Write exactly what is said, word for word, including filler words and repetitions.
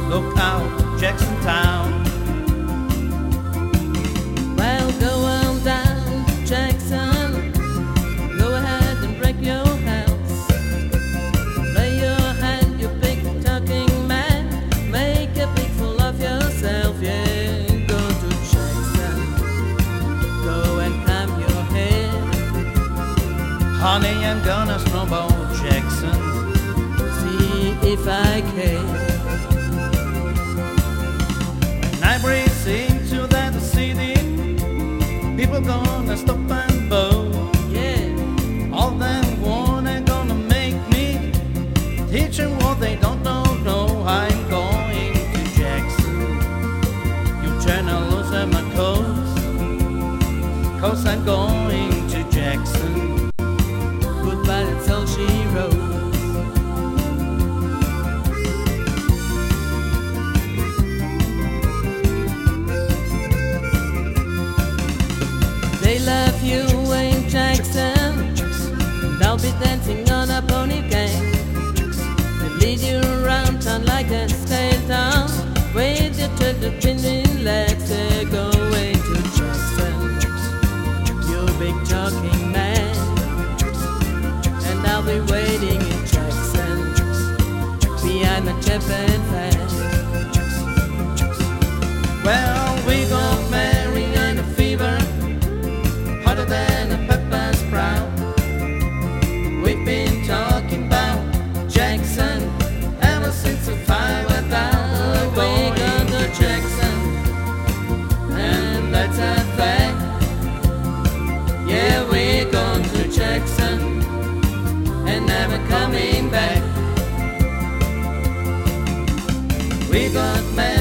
Look out, Jackson Town. Well, go on down to Jackson. Go ahead and break your house. Play your hand, you big talking man. Make a big fool of yourself, yeah. Go to Jackson. Go and climb your head. Honey, I'm gonna snowball Jackson. See if I can. When I breeze into that city, people gonna stop and bow. Yeah. All them wanna gonna make me teach them what they don't know. No, I'm going to Jackson. You trying to lose my clothes, cause I'm going to Jackson. Goodbye, that's all she wrote. They love you in Jackson. They'll be dancing on a pony gang. They lead you around town like a stale town. With your turtle pinning legs, they're going to Jackson. You big talking man. And I'll be waiting in Jackson behind the Japan flag. Well, we got married in a fever, hotter than a pepper sprout. We've been talking about Jackson ever since the fire went out. We're going to Jackson, and that's a fact. Yeah, we're going to Jackson and never coming back. We got married